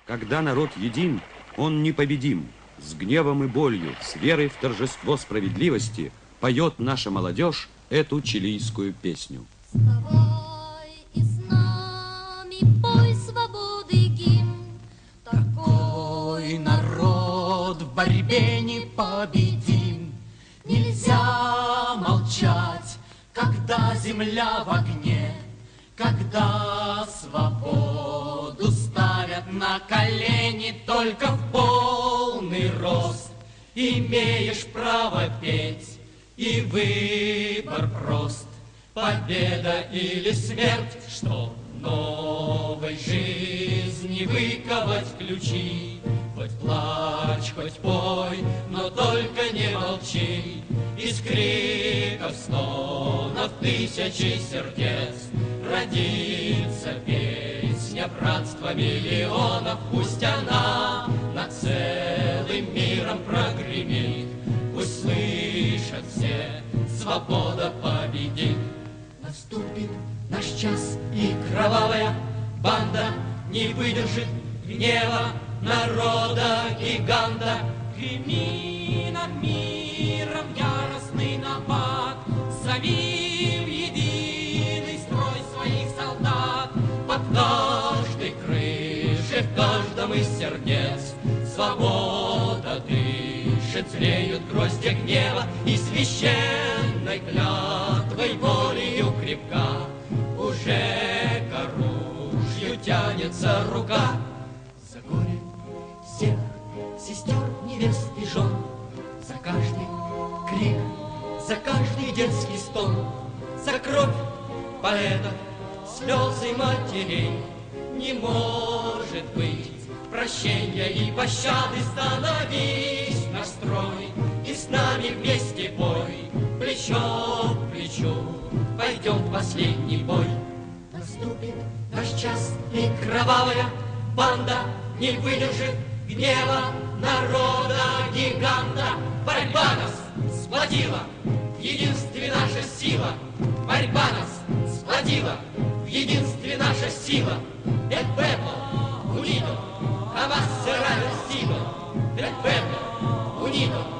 Когда народ един, он непобедим. С гневом и болью, с верой в торжество справедливости поет наша молодежь эту чилийскую песню. Вставай и с нами пой свободы гимн. Такой народ в борьбе непобедим. Нельзя молчать, когда земля в огне, когда свободу ставят на колени. Только в полный рост имеешь право петь, и выбор прост: победа или смерть. Что новой жизни выковать ключи. Хоть плачь, хоть пой, но только не молчи. Из криков, стонов тысячи сердец родится песня братства миллионов. Пусть она над целым миром прогремит, пусть слышат все: свобода победит. Наступит наш час, и кровавая банда не выдержит гнева народа-гиганта. Греми над миром яростный набат, зови в единый строй своих солдат. Под каждой крышей, в каждом из сердец свобода дышит, зреют гроздья гнева, и священной клятвой волею крепка уже к оружию тянется рука. За горе всех сестер, невест и жен, за каждый крик, за каждый детский стон, за кровь поэтов, слезы матерей. Не может быть прощения и пощады. Становись на строй, и с нами вместе бой. Плечо к плечу пойдем в последний бой. Наступит наш час, и кровавая банда не выдержит гнева народа-гиганта. Борьба нас сплотила, в единстве наша сила. Борьба нас сплотила, в единстве наша сила. El pueblo unido jamás será vencido. El pueblo unido